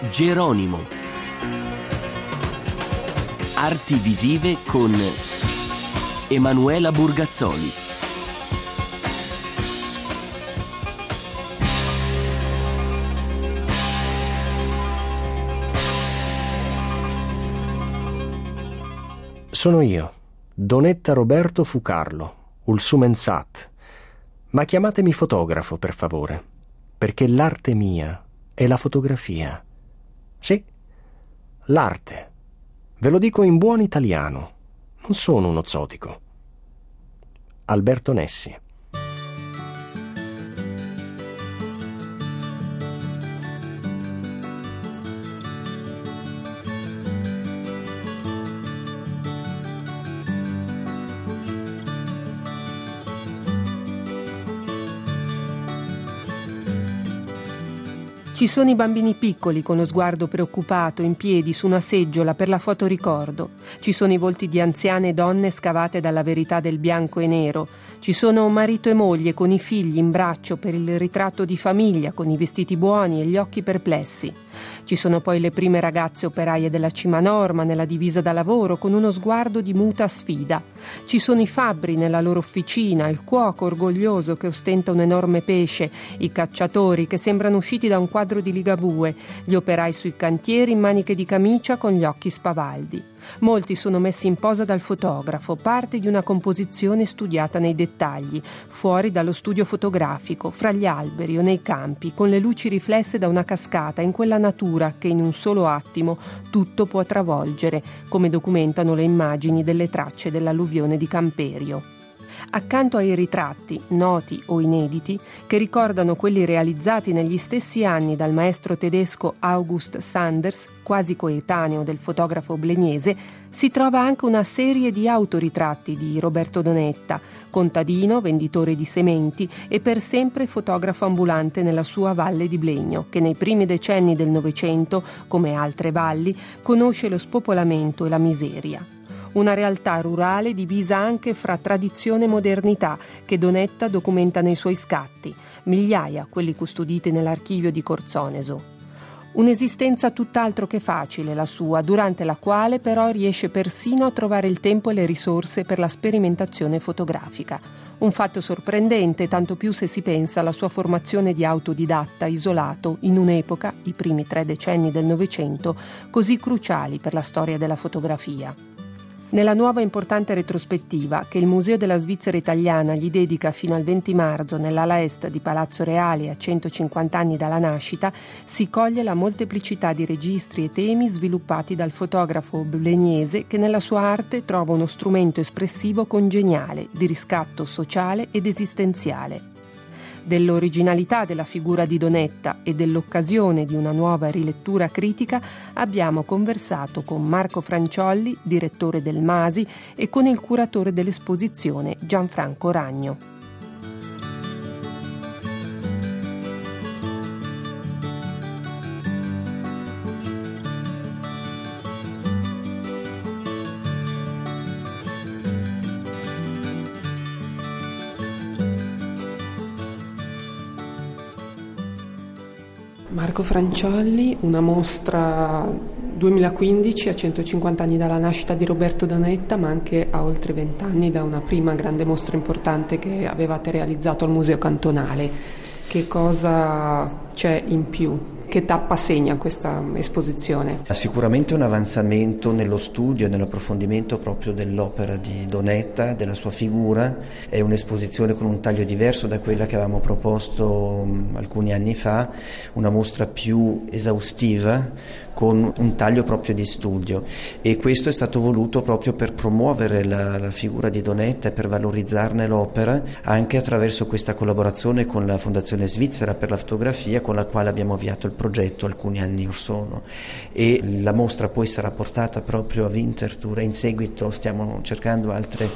Geronimo. Arti visive con Emanuela Burgazzoli. Sono io, Donetta Roberto Fucarlo, Ulsumen Sat. Ma chiamatemi fotografo, per favore, perché l'arte mia è la fotografia. Sì, l'arte. Ve lo dico in buon italiano. Non sono uno zotico. Alberto Nessi. Ci sono i bambini piccoli con lo sguardo preoccupato, in piedi su una seggiola per la fotoricordo. Ci sono i volti di anziane donne scavate dalla verità del bianco e nero. Ci sono marito e moglie con i figli in braccio per il ritratto di famiglia, con i vestiti buoni e gli occhi perplessi. Ci sono poi le prime ragazze operaie della Cima Norma nella divisa da lavoro con uno sguardo di muta sfida. Ci sono i fabbri nella loro officina, il cuoco orgoglioso che ostenta un enorme pesce, i cacciatori che sembrano usciti da un quadro di Ligabue, gli operai sui cantieri in maniche di camicia con gli occhi spavaldi. Molti sono messi in posa dal fotografo, parte di una composizione studiata nei dettagli, fuori dallo studio fotografico, fra gli alberi o nei campi, con le luci riflesse da una cascata, in quella natura che in un solo attimo tutto può travolgere, come documentano le immagini delle tracce dell'alluvione di Camperio. Accanto ai ritratti, noti o inediti, che ricordano quelli realizzati negli stessi anni dal maestro tedesco August Sanders, quasi coetaneo del fotografo bolognese, si trova anche una serie di autoritratti di Roberto Donetta, contadino, venditore di sementi e per sempre fotografo ambulante nella sua valle di Blegno, che nei primi decenni del Novecento, come altre valli, conosce lo spopolamento e la miseria. Una realtà rurale divisa anche fra tradizione e modernità che Donetta documenta nei suoi scatti, migliaia quelli custoditi nell'archivio di Corzoneso. Un'esistenza tutt'altro che facile la sua, durante la quale però riesce persino a trovare il tempo e le risorse per la sperimentazione fotografica. Un fatto sorprendente, tanto più se si pensa alla sua formazione di autodidatta isolato in un'epoca, i primi 3 decenni del Novecento, così cruciali per la storia della fotografia. Nella nuova importante retrospettiva che il Museo della Svizzera Italiana gli dedica fino al 20 marzo nell'ala est di Palazzo Reale a 150 anni dalla nascita, si coglie la molteplicità di registri e temi sviluppati dal fotografo bolognese che nella sua arte trova uno strumento espressivo congeniale di riscatto sociale ed esistenziale. Dell'originalità della figura di Donetta e dell'occasione di una nuova rilettura critica abbiamo conversato con Marco Franciolli, direttore del Masi, e con il curatore dell'esposizione Gianfranco Ragno. Marco Franciolli, una mostra 2015 a 150 anni dalla nascita di Roberto Donetta, ma anche a oltre 20 anni da una prima grande mostra importante che avevate realizzato al Museo Cantonale. Che cosa c'è in più? Che tappa segna questa esposizione? Sicuramente un avanzamento nello studio e nell'approfondimento proprio dell'opera di Donetta, della sua figura. È un'esposizione con un taglio diverso da quella che avevamo proposto alcuni anni fa, una mostra più esaustiva con un taglio proprio di studio, e questo è stato voluto proprio per promuovere la figura di Donetta e per valorizzarne l'opera, anche attraverso questa collaborazione con la Fondazione Svizzera per la Fotografia, con la quale abbiamo avviato il progetto alcuni anni or sono, e la mostra poi sarà portata proprio a Winterthur e in seguito stiamo cercando altre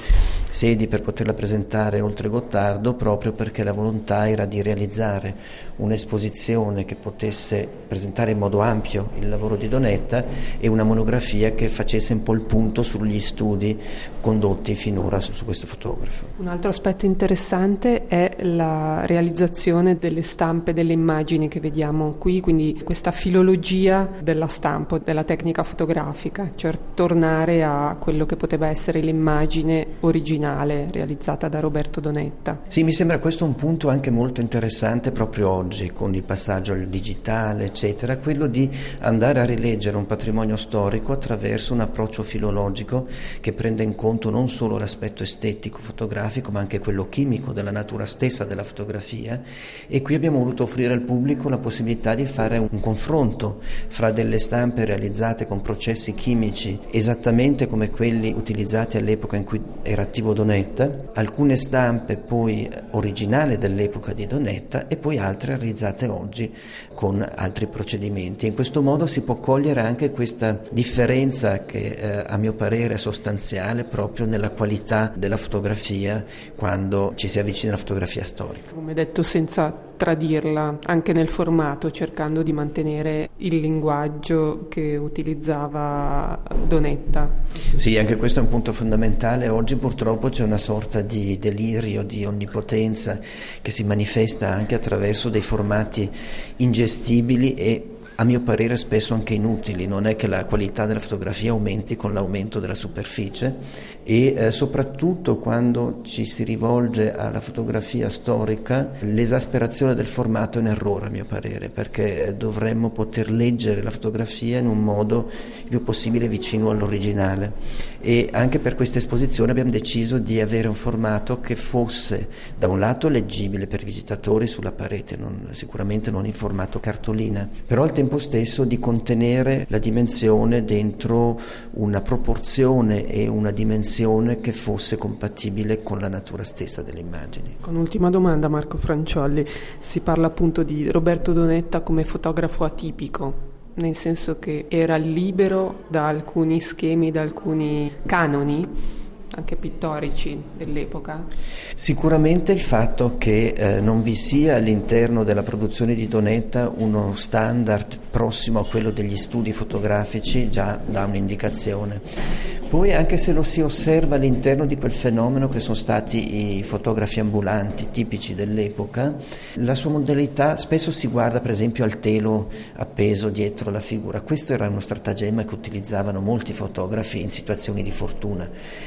sedi per poterla presentare oltre Gottardo, proprio perché la volontà era di realizzare un'esposizione che potesse presentare in modo ampio il lavoro di Donetta e una monografia che facesse un po' il punto sugli studi condotti finora su questo fotografo. Un altro aspetto interessante è la realizzazione delle stampe, delle immagini che vediamo qui, quindi questa filologia della stampa, della tecnica fotografica, cioè tornare a quello che poteva essere l'immagine originale realizzata da Roberto Donetta. Sì, mi sembra questo un punto anche molto interessante proprio oggi, con il passaggio al digitale, eccetera, quello di andare a rileggere un patrimonio storico attraverso un approccio filologico che prende in conto non solo l'aspetto estetico fotografico, ma anche quello chimico della natura stessa della fotografia, e qui abbiamo voluto offrire al pubblico la possibilità di fare un confronto fra delle stampe realizzate con processi chimici esattamente come quelli utilizzati all'epoca in cui era attivo Donetta, alcune stampe poi originali dell'epoca di Donetta e poi altre realizzate oggi con altri procedimenti. In questo modo si può cogliere anche questa differenza che a mio parere è sostanziale proprio nella qualità della fotografia quando ci si avvicina alla fotografia storica. Come detto, senza tradirla anche nel formato, cercando di mantenere il linguaggio che utilizzava Donetta. Sì, anche questo è un punto fondamentale. Oggi purtroppo c'è una sorta di delirio, di onnipotenza che si manifesta anche attraverso dei formati ingestibili e a mio parere spesso anche inutili. Non è che la qualità della fotografia aumenti con l'aumento della superficie e soprattutto quando ci si rivolge alla fotografia storica l'esasperazione del formato è un errore a mio parere, perché dovremmo poter leggere la fotografia in un modo il più possibile vicino all'originale, e anche per questa esposizione abbiamo deciso di avere un formato che fosse da un lato leggibile per i visitatori sulla parete, sicuramente non in formato cartolina, però al tempo stesso di contenere la dimensione dentro una proporzione e una dimensione che fosse compatibile con la natura stessa delle immagini. Con un'ultima domanda, Marco Franciolli, si parla appunto di Roberto Donetta come fotografo atipico, nel senso che era libero da alcuni schemi, da alcuni canoni anche pittorici dell'epoca? Sicuramente il fatto che non vi sia all'interno della produzione di Donetta uno standard prossimo a quello degli studi fotografici già dà un'indicazione. Poi anche se lo si osserva all'interno di quel fenomeno che sono stati i fotografi ambulanti tipici dell'epoca, la sua modalità spesso si guarda per esempio al telo appeso dietro la figura. Questo era uno stratagemma che utilizzavano molti fotografi in situazioni di fortuna,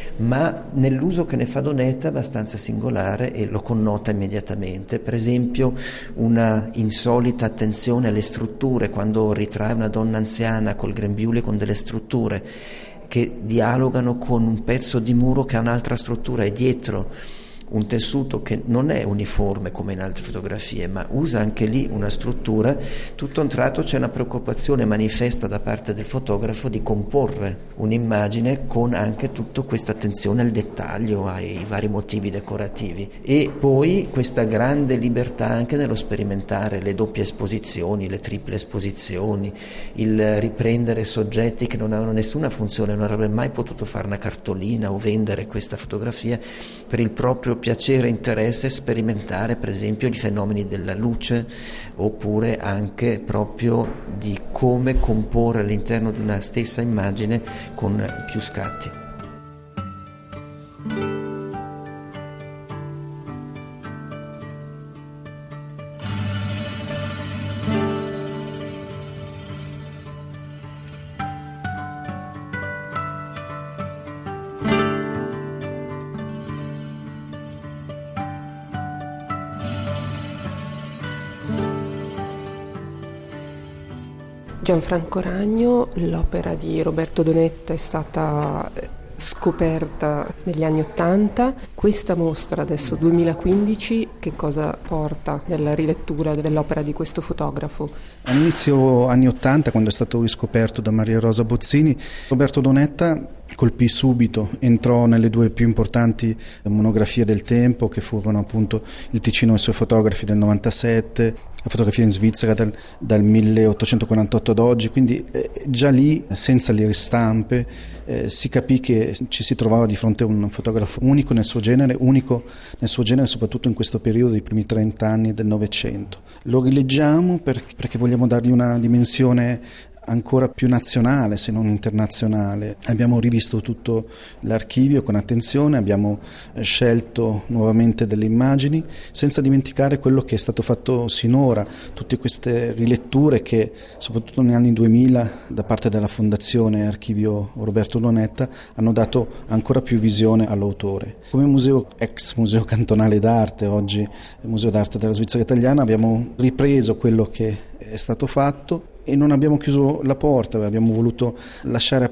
ma nell'uso che ne fa Donetta è abbastanza singolare e lo connota immediatamente. Per esempio una insolita attenzione alle strutture, quando ritrae una donna anziana col grembiule con delle strutture che dialogano con un pezzo di muro che ha un'altra struttura e dietro un tessuto che non è uniforme come in altre fotografie, ma usa anche lì una struttura. Tutto a un tratto c'è una preoccupazione manifesta da parte del fotografo di comporre un'immagine con anche tutta questa attenzione al dettaglio, ai vari motivi decorativi, e poi questa grande libertà anche nello sperimentare le doppie esposizioni, le triple esposizioni, il riprendere soggetti che non avevano nessuna funzione, non avrebbe mai potuto fare una cartolina o vendere questa fotografia per il proprio piacere e interesse, sperimentare per esempio i fenomeni della luce, oppure anche proprio di come comporre all'interno di una stessa immagine con più scatti. Gianfranco Ragno, l'opera di Roberto Donetta è stata scoperta negli anni '80. Questa mostra, adesso 2015, che cosa porta nella rilettura dell'opera di questo fotografo? All'inizio anni '80, quando è stato riscoperto da Maria Rosa Bozzini, Roberto Donetta colpì subito, entrò nelle 2 più importanti monografie del tempo, che furono appunto il Ticino e i suoi fotografi del 97, la fotografia in Svizzera dal 1848 ad oggi, quindi già lì, senza le ristampe, si capì che ci si trovava di fronte a un fotografo unico nel suo genere soprattutto in questo periodo dei primi 30 anni del Novecento. Lo rileggiamo perché vogliamo dargli una dimensione ancora più nazionale, se non internazionale. Abbiamo rivisto tutto l'archivio con attenzione, abbiamo scelto nuovamente delle immagini, senza dimenticare quello che è stato fatto sinora, tutte queste riletture che, soprattutto negli anni 2000, da parte della Fondazione Archivio Roberto Donetta, hanno dato ancora più visione all'autore. Come museo, ex museo cantonale d'arte, oggi Museo d'arte della Svizzera Italiana, abbiamo ripreso quello che è stato fatto e non abbiamo chiuso la porta, abbiamo voluto lasciare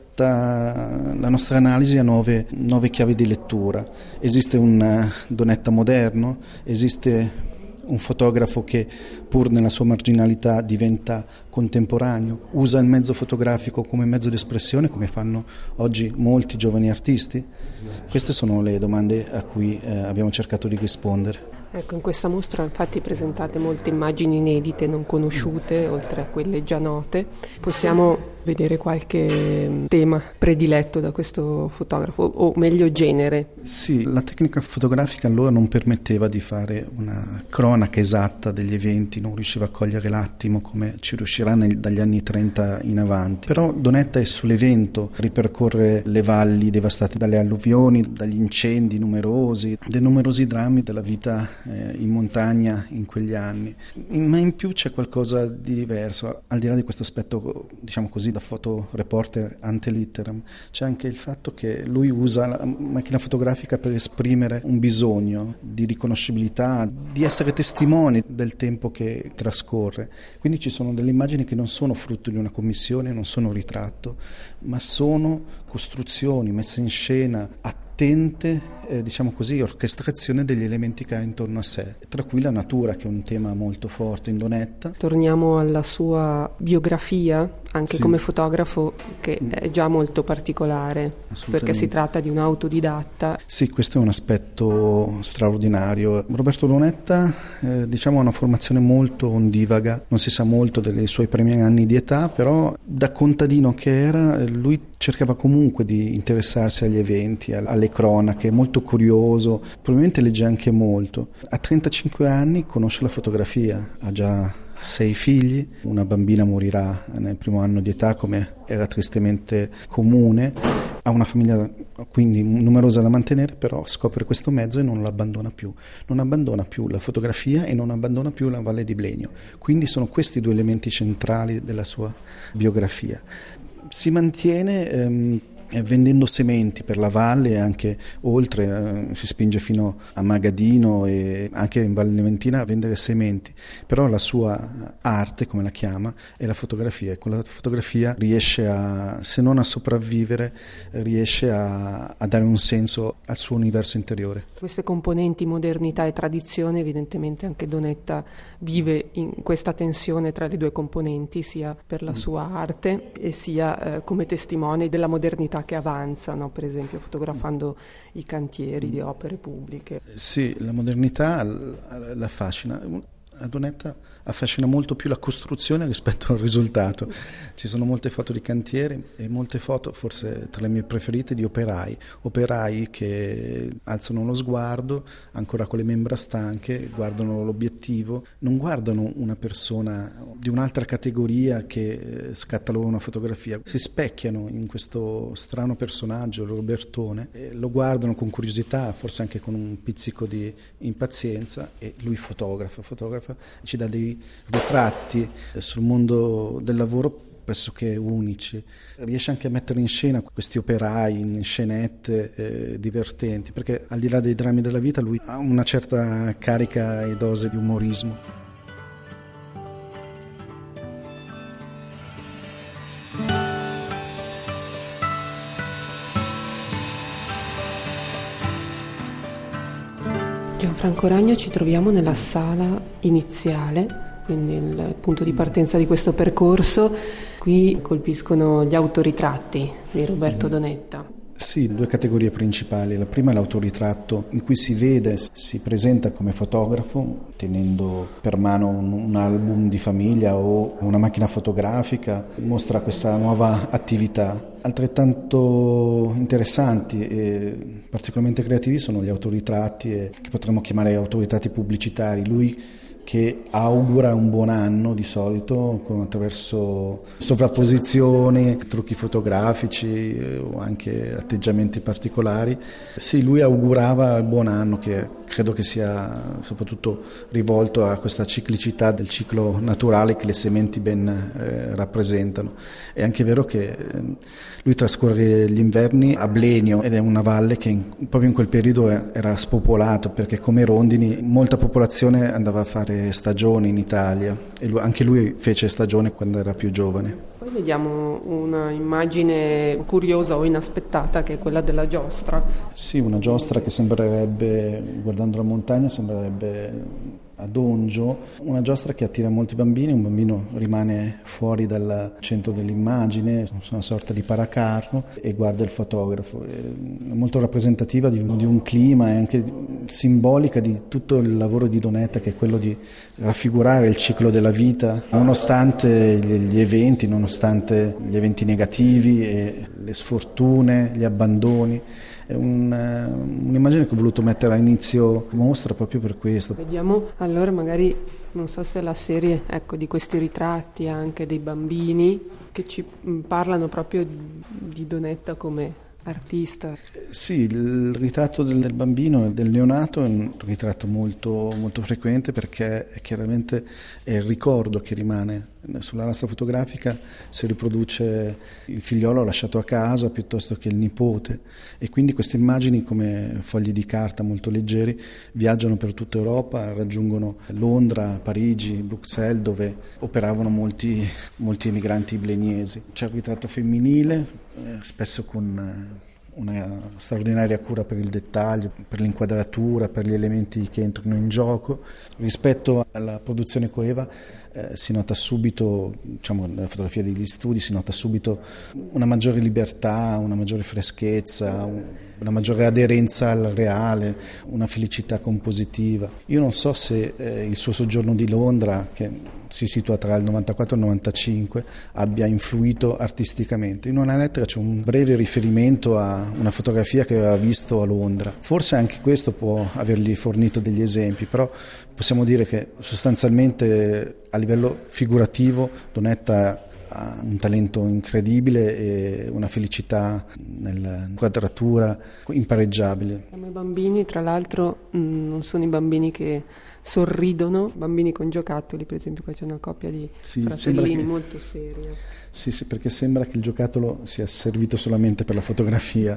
aperta la nostra analisi a nuove chiavi di lettura. Esiste un Donetta moderno, esiste un fotografo che, pur nella sua marginalità, diventa contemporaneo, usa il mezzo fotografico come mezzo di espressione, come fanno oggi molti giovani artisti? Queste sono le domande a cui abbiamo cercato di rispondere. Ecco, in questa mostra infatti presentate molte immagini inedite, non conosciute, oltre a quelle già note. Possiamo vedere qualche tema prediletto da questo fotografo, o meglio genere? Sì, la tecnica fotografica allora non permetteva di fare una cronaca esatta degli eventi, non riusciva a cogliere l'attimo come ci riuscirà dagli anni 30 in avanti. Però Donetta è sull'evento, ripercorre le valli devastate dalle alluvioni, dagli incendi numerosi, dei numerosi drammi della vita in montagna in quegli anni. Ma in più c'è qualcosa di diverso, al di là di questo aspetto, diciamo così, da fotoreporter ante litteram. C'è anche il fatto che lui usa la macchina fotografica per esprimere un bisogno di riconoscibilità, di essere testimoni del tempo che trascorre. Quindi ci sono delle immagini che non sono frutto di una commissione, non sono ritratto, ma sono costruzioni, messe in scena, attente, diciamo così, orchestrazione degli elementi che ha intorno a sé, tra cui la natura, che è un tema molto forte in Donetta. Torniamo alla sua biografia, anche sì, come fotografo, che è già molto particolare, perché si tratta di un autodidatta. Sì, questo è un aspetto straordinario. Roberto Donetta, diciamo, ha una formazione molto ondivaga, non si sa molto dei suoi primi anni di età, però da contadino che era, lui cercava comunque di interessarsi agli eventi, alle cronache, molto curioso, probabilmente legge anche molto. A 35 anni conosce la fotografia, ha già 6 figli, una bambina morirà nel primo anno di età, come era tristemente comune, ha una famiglia quindi numerosa da mantenere, però scopre questo mezzo e non lo abbandona più. Non abbandona più la fotografia e non abbandona più la Valle di Blegno. Quindi sono questi 2 elementi centrali della sua biografia. Si mantiene vendendo sementi per la valle e anche oltre, si spinge fino a Magadino e anche in Valle Leventina a vendere sementi, però la sua arte, come la chiama, è la fotografia, e con la fotografia riesce a, se non a sopravvivere, riesce a dare un senso al suo universo interiore. Queste componenti modernità e tradizione, evidentemente anche Donetta vive in questa tensione tra le 2 componenti, sia per la sua arte e sia come testimone della modernità che avanza, no? Per esempio fotografando i cantieri di opere pubbliche. Sì, la modernità l'affascina. A Donetta affascina molto più la costruzione rispetto al risultato. Ci sono molte foto di cantieri e molte foto, forse tra le mie preferite, di operai che alzano lo sguardo ancora con le membra stanche, guardano l'obiettivo, non guardano una persona di un'altra categoria che scatta loro una fotografia, si specchiano in questo strano personaggio, Robertone, e lo guardano con curiosità, forse anche con un pizzico di impazienza, e lui fotografa, ci dà dei ritratti sul mondo del lavoro pressoché unici. Riesce anche a mettere in scena questi operai in scenette divertenti, perché al di là dei drammi della vita lui ha una certa carica e dose di umorismo. Gianfranco Ragno, ci troviamo nella sala iniziale, quindi il punto di partenza di questo percorso. Qui colpiscono gli autoritratti di Roberto Donetta. Sì, due categorie principali. La prima è l'autoritratto, in cui si vede, si presenta come fotografo, tenendo per mano un album di famiglia o una macchina fotografica, mostra questa nuova attività. Altrettanto interessanti e particolarmente creativi sono gli autoritratti, che potremmo chiamare autoritratti pubblicitari. Lui che augura un buon anno di solito attraverso sovrapposizioni, trucchi fotografici o anche atteggiamenti particolari. Sì, lui augurava il buon anno, che credo che sia soprattutto rivolto a questa ciclicità del ciclo naturale che le sementi ben rappresentano. È anche vero che lui trascorre gli inverni a Blenio, ed è una valle che proprio in quel periodo era spopolato, perché come Rondini molta popolazione andava a fare stagioni in Italia, e anche lui fece stagione quando era più giovane. Poi vediamo una immagine curiosa o inaspettata, che è quella della giostra. Sì, una giostra che sembrerebbe, guardando la montagna, sembrerebbe a Dongio, una giostra che attira molti bambini. Un bambino rimane fuori dal centro dell'immagine, una sorta di paracarro, e guarda il fotografo. È molto rappresentativa di un clima e anche simbolica di tutto il lavoro di Donetta, che è quello di raffigurare il ciclo della vita, nonostante gli eventi negativi e le sfortune, gli abbandoni. È un'immagine che ho voluto mettere all'inizio mostra proprio per questo. Vediamo allora, magari, non so se la serie, di questi ritratti anche dei bambini che ci parlano proprio di Donetta come artista. Sì, il ritratto del bambino, del neonato, è un ritratto molto, molto frequente, perché chiaramente è il ricordo che rimane. Sulla lastra fotografica si riproduce il figliolo lasciato a casa piuttosto che il nipote, e quindi queste immagini, come fogli di carta molto leggeri, viaggiano per tutta Europa, raggiungono Londra, Parigi, Bruxelles, dove operavano molti emigranti bleniesi. C'è il ritratto femminile, spesso con una straordinaria cura per il dettaglio, per l'inquadratura, per gli elementi che entrano in gioco. Rispetto alla produzione coeva si nota subito, nella fotografia degli studi, si nota subito una maggiore libertà, una maggiore freschezza, una maggiore aderenza al reale, una felicità compositiva. Io non so se il suo soggiorno di Londra, che si situa tra il 94 e il 95, abbia influito artisticamente. In una lettera c'è un breve riferimento a una fotografia che aveva visto a Londra. Forse anche questo può avergli fornito degli esempi, però possiamo dire che sostanzialmente a livello figurativo Donetta ha un talento incredibile e una felicità nell'inquadratura impareggiabile. I bambini, tra l'altro, non sono i bambini che sorridono, bambini con giocattoli, per esempio qua c'è una coppia di fratellini molto seria. Sì, perché sembra che il giocattolo sia servito solamente per la fotografia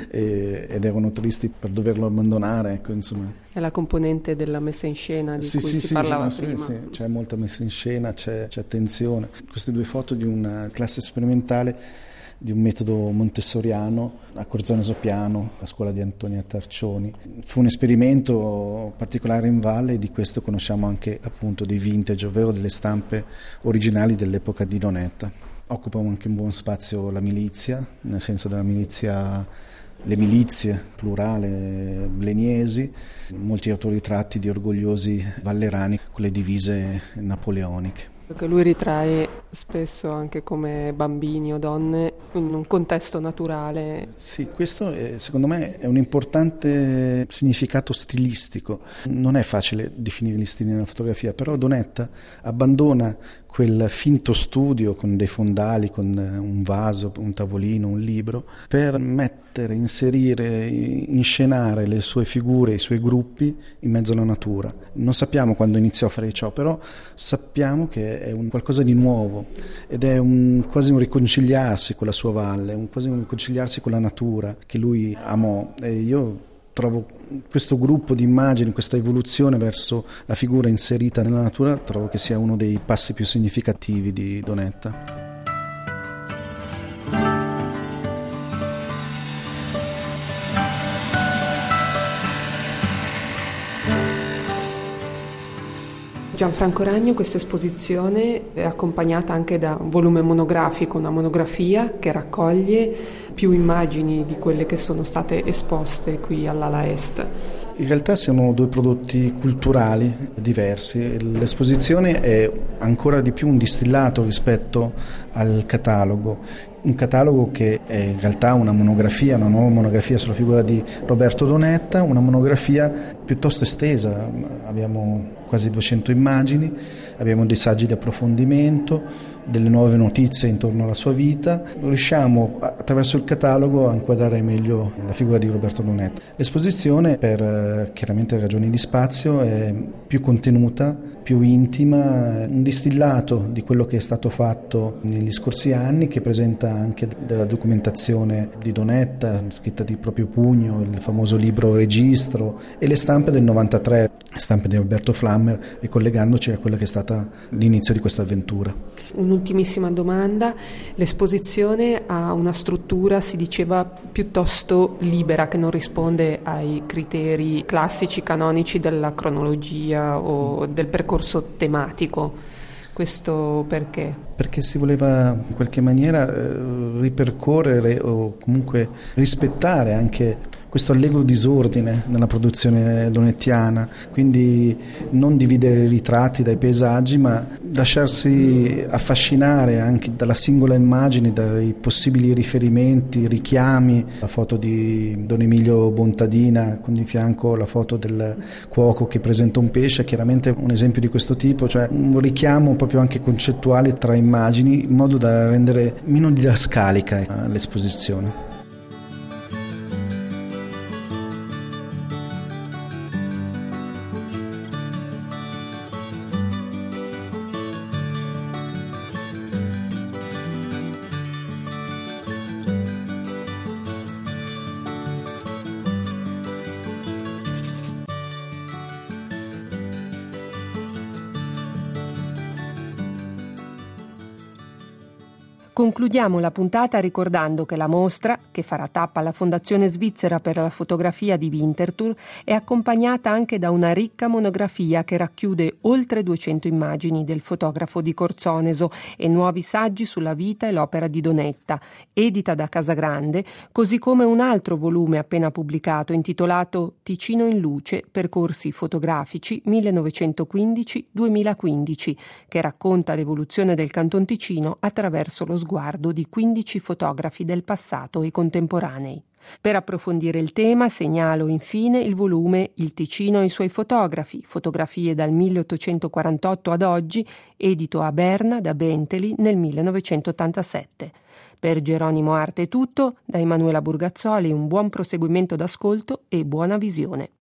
ed erano tristi per doverlo abbandonare, ecco, insomma. È la componente della messa in scena di cui si parlava prima. Sì, c'è molta messa in scena, c'è attenzione. Queste due foto di una classe sperimentale di un metodo montessoriano a Corzone Sopiano, la scuola di Antonia Tarcioni. Fu un esperimento particolare in valle, e di questo conosciamo anche appunto dei vintage, ovvero delle stampe originali dell'epoca di Donetta. Occupa anche un buon spazio la milizia, nel senso della milizia, le milizie, plurale, bleniesi, molti autoritratti di orgogliosi vallerani con le divise napoleoniche. Che lui ritrae spesso anche come bambini o donne in un contesto naturale. Sì, questo secondo me è un importante significato stilistico. Non è facile definire gli stili nella fotografia, però Donetta abbandona quel finto studio con dei fondali, con un vaso, un tavolino, un libro, per inserire, inscenare le sue figure, i suoi gruppi in mezzo alla natura. Non sappiamo quando iniziò a fare ciò, però sappiamo che è qualcosa di nuovo, ed è quasi un riconciliarsi con la sua valle, quasi un riconciliarsi con la natura che lui amò. E io trovo questo gruppo di immagini, questa evoluzione verso la figura inserita nella natura, trovo che sia uno dei passi più significativi di Donetta. Gianfranco Ragno, questa esposizione è accompagnata anche da un volume monografico, una monografia che raccoglie più immagini di quelle che sono state esposte qui all'ala est. In realtà sono due prodotti culturali diversi. L'esposizione è ancora di più un distillato rispetto al catalogo. Un catalogo che è in realtà una monografia, una nuova monografia sulla figura di Roberto Donetta, una monografia piuttosto estesa. Abbiamo quasi 200 immagini, abbiamo dei saggi di approfondimento, delle nuove notizie intorno alla sua vita. Riusciamo attraverso il catalogo a inquadrare meglio la figura di Roberto Donetta. L'esposizione, per chiaramente ragioni di spazio, è più contenuta, più intima, un distillato di quello che è stato fatto negli scorsi anni, che presenta anche della documentazione di Donetta, scritta di proprio pugno, il famoso libro Registro, e le stampe del 93, stampe di Alberto Flammer, ricollegandoci a quella che è stata l'inizio di questa avventura. Un'ultimissima domanda: l'esposizione ha una struttura, si diceva, piuttosto libera, che non risponde ai criteri classici, canonici della cronologia o del percorso tematico. Questo perché? Perché si voleva in qualche maniera ripercorrere o comunque rispettare anche questo allegro disordine nella produzione donettiana, quindi non dividere i ritratti dai paesaggi, ma lasciarsi affascinare anche dalla singola immagine, dai possibili riferimenti, richiami. La foto di Don Emilio Bontadina con di fianco la foto del cuoco che presenta un pesce, chiaramente un esempio di questo tipo, cioè un richiamo proprio anche concettuale tra immagini, in modo da rendere meno didascalica l'esposizione. Concludiamo la puntata ricordando che la mostra, che farà tappa alla Fondazione Svizzera per la fotografia di Winterthur, è accompagnata anche da una ricca monografia che racchiude oltre 200 immagini del fotografo di Corzoneso e nuovi saggi sulla vita e l'opera di Donetta, edita da Casagrande, così come un altro volume appena pubblicato intitolato Ticino in luce, percorsi fotografici 1915-2015, che racconta l'evoluzione del Canton Ticino attraverso lo sguardo di 15 fotografi del passato e contemporanei. Per approfondire il tema segnalo infine il volume Il Ticino e i suoi fotografi, fotografie dal 1848 ad oggi, edito a Berna da Bentley nel 1987. Per Geronimo Arte è tutto, da Emanuela Burgazzoli un buon proseguimento d'ascolto e buona visione.